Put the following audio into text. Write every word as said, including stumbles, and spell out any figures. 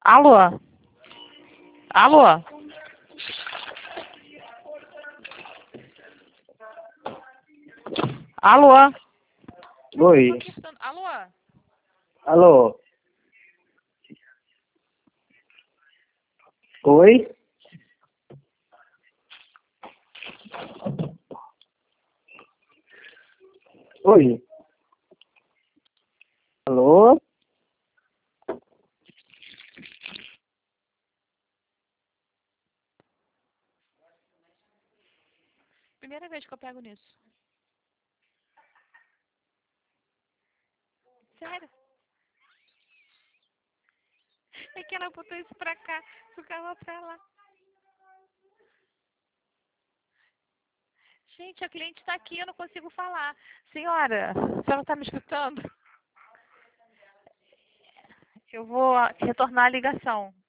Alô? Alô? Alô? Oi. Alô? Alô? Oi? Oi? Alô? Primeira vez que eu pego nisso. Sério? É que ela botou isso pra cá, ficava pra lá. Gente, a cliente tá aqui, eu não consigo falar. Senhora, a senhora tá me escutando? Eu vou retornar a ligação.